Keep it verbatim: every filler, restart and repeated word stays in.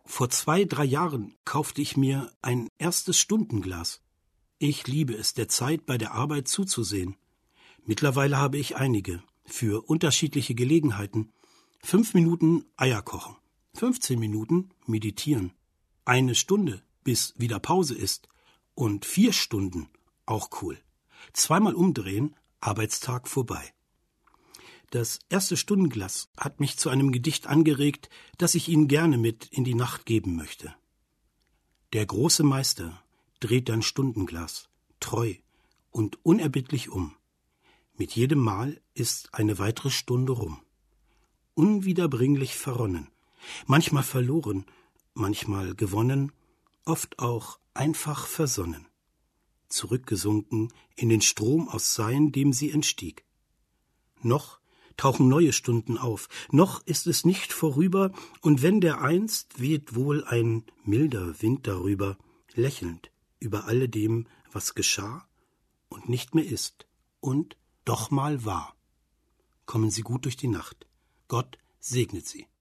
Vor zwei, drei Jahren kaufte ich mir ein erstes Stundenglas. Ich liebe es, der Zeit bei der Arbeit zuzusehen. Mittlerweile habe ich einige, für unterschiedliche Gelegenheiten. Fünf Minuten Eier kochen, fünfzehn Minuten meditieren, eine Stunde, bis wieder Pause ist und vier Stunden, auch cool. Zweimal umdrehen, Arbeitstag vorbei. Das erste Stundenglas hat mich zu einem Gedicht angeregt, das ich Ihnen gerne mit in die Nacht geben möchte. Der große Meister dreht ein Stundenglas, treu und unerbittlich um. Mit jedem Mal ist eine weitere Stunde rum. Unwiederbringlich verronnen, manchmal verloren, manchmal gewonnen, oft auch einfach versonnen. Zurückgesunken in den Strom aus Sein, dem sie entstieg. Noch tauchen neue Stunden auf, noch ist es nicht vorüber, und wenn der einst, weht wohl ein milder Wind darüber, lächelnd über alledem, was geschah und nicht mehr ist und doch mal war. Kommen Sie gut durch die Nacht. Gott segnet Sie.